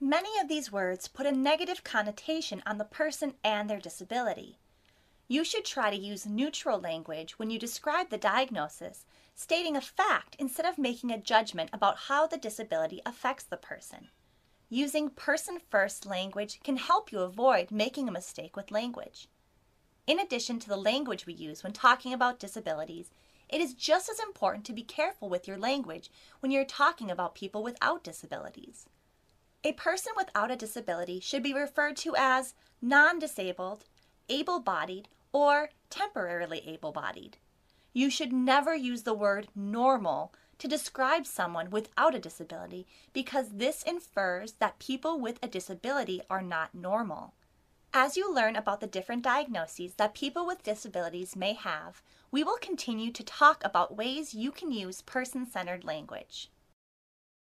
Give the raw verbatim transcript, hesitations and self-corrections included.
Many of these words put a negative connotation on the person and their disability. You should try to use neutral language when you describe the diagnosis, stating a fact instead of making a judgment about how the disability affects the person. Using person-first language can help you avoid making a mistake with language. In addition to the language we use when talking about disabilities, it is just as important to be careful with your language when you're talking about people without disabilities. A person without a disability should be referred to as non-disabled, able-bodied, or temporarily able-bodied. You should never use the word normal to describe someone without a disability because this infers that people with a disability are not normal. As you learn about the different diagnoses that people with disabilities may have, we will continue to talk about ways you can use person-centered language.